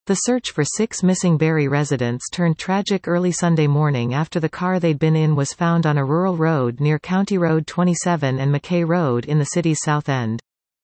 The search for 6 missing Barrie residents turned tragic early Sunday morning after the car they'd been in was found on a rural road near County Road 27 and Mackay Road in the city's south end.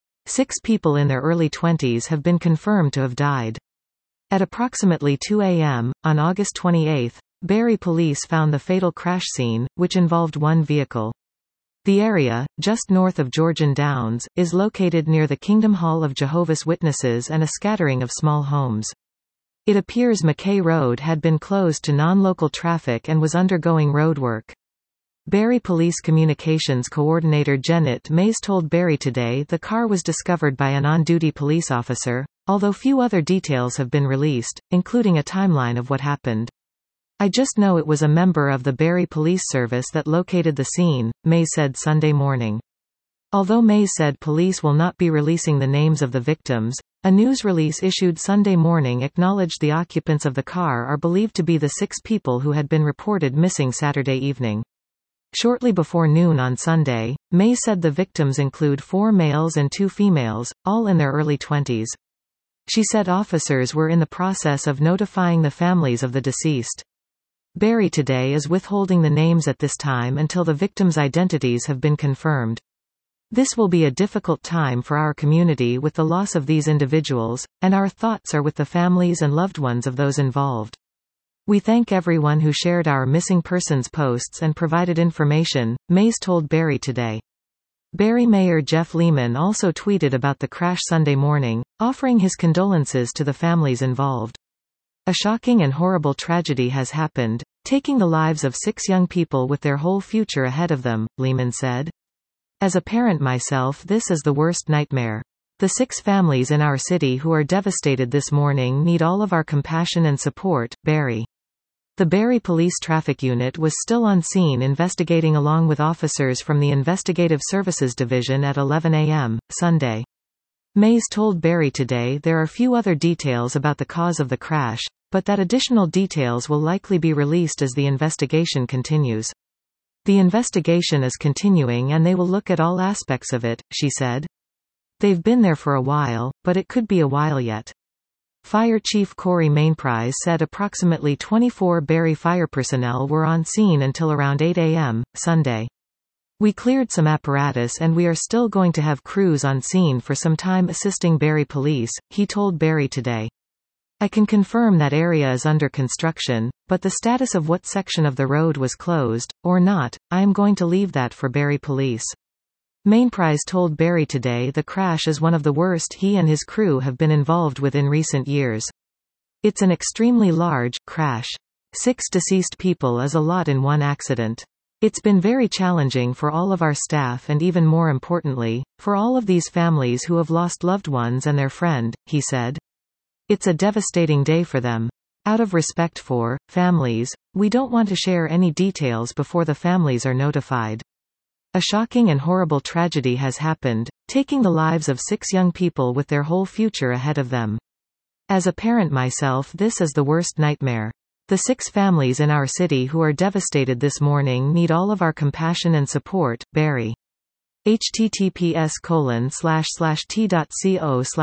6 people in their early 20s have been confirmed to have died. At approximately 2 a.m., on August 28, Barrie police found the fatal crash scene, which involved one vehicle. The area, just north of Georgian Downs, is located near the Kingdom Hall of Jehovah's Witnesses and a scattering of small homes. It appears Mackay Road had been closed to non-local traffic and was undergoing roadwork. Barrie Police Communications Coordinator Janet Mays told Barrie Today the car was discovered by an on-duty police officer, although few other details have been released, including a timeline of what happened. "I just know it was a member of the Barrie Police Service that located the scene," Mays said Sunday morning. Although Mays said police will not be releasing the names of the victims, a news release issued Sunday morning acknowledged the occupants of the car are believed to be the 6 people who had been reported missing Saturday evening. Shortly before noon on Sunday, Mays said the victims include 4 males and 2 females, all in their early 20s. She said officers were in the process of notifying the families of the deceased. Barrie Today is withholding the names at this time until the victims' identities have been confirmed. "This will be a difficult time for our community with the loss of these individuals, and our thoughts are with the families and loved ones of those involved. We thank everyone who shared our missing persons posts and provided information," Mays told Barrie Today. Barrie Mayor Jeff Lehman also tweeted about the crash Sunday morning, offering his condolences to the families involved. "A shocking and horrible tragedy has happened, taking the lives of 6 young people with their whole future ahead of them," Lehman said. "As a parent myself, this is the worst nightmare. The 6 families in our city who are devastated this morning need all of our compassion and support." Barrie. The Barrie Police Traffic Unit was still on scene investigating along with officers from the Investigative Services Division at 11 a.m., Sunday. Mays told Barrie Today there are few other details about the cause of the crash, but that additional details will likely be released as the investigation continues. "The investigation is continuing and they will look at all aspects of it," she said. "They've been there for a while, but it could be a while yet." Fire Chief Corey Mainprise said approximately 24 Barrie fire personnel were on scene until around 8 a.m., Sunday. "We cleared some apparatus and we are still going to have crews on scene for some time assisting Barrie police," he told Barrie Today. "I can confirm that area is under construction, but the status of what section of the road was closed, or not, I am going to leave that for Barrie police." Mainprise told Barrie Today the crash is one of the worst he and his crew have been involved with in recent years. "It's an extremely large crash. 6 deceased people is a lot in one accident. It's been very challenging for all of our staff and even more importantly, for all of these families who have lost loved ones and their friend," he said. "It's a devastating day for them. Out of respect for families, we don't want to share any details before the families are notified. A shocking and horrible tragedy has happened, taking the lives of 6 young people with their whole future ahead of them. As a parent myself, this is the worst nightmare. The 6 families in our city who are devastated this morning need all of our compassion and support." Barrie.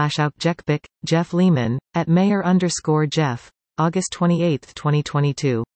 https://t.co/aukjekbik, Jeff Lehman, @mayor_Jeff, August 28, 2022.